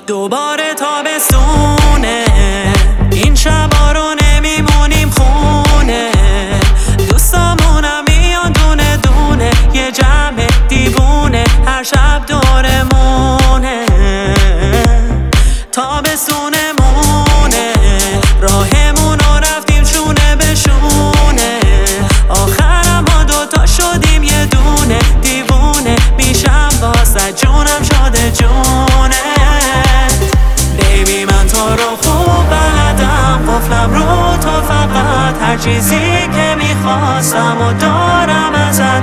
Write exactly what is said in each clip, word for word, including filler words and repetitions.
دوباره تابستونه، این شبا رو نمیمونیم خونه، دوستامونم میان دونه دونه، یه جمع دیوونه هر شب دورمونه. تابستونمونه، راهمون رو رفتیم شونه به شونه، آخرم ما دوتا شدیم یه دونه، دیوونه میشم واسه جونم شده جونه. بیبی من تو رو خوب بلدم، قفلم رو تو فقط، هر چیزی که میخواستم و دارم ازت،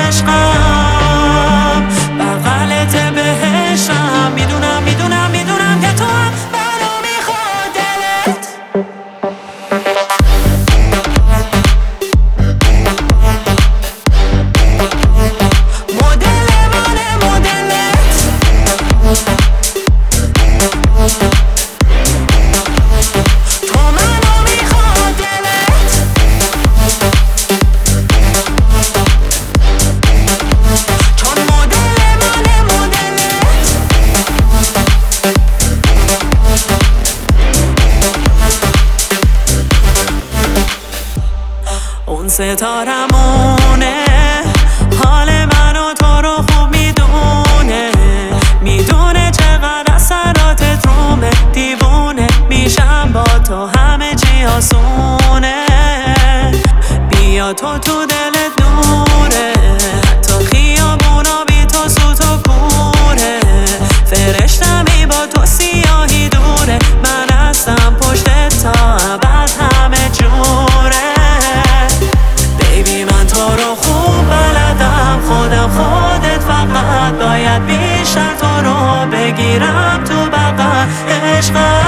عشقم بغلت بهشم، میدونم میدونم میدونم که تو هم منو میخواد دلت. مدل منه مدلت، تو منو میخواد دلت، چون مدل منه مدلت. اون ستارمونه، حال منو تو رو خوب میدونه، میدونه چقدر اثراتت رومه، دیوونه میشم با تو همه چی آسونه. بیا تو تو دلت نوره، حتی خیابونا بی تو سوت و کوره، فرشتمی با تو سیاهی دوره، من هستم پشتت تا ابد همه جوره. بیبی من تو رو خوب بلدم، خودم خودت فقط، باید بیشتر تو رو بگیرم تو بغل، عشقم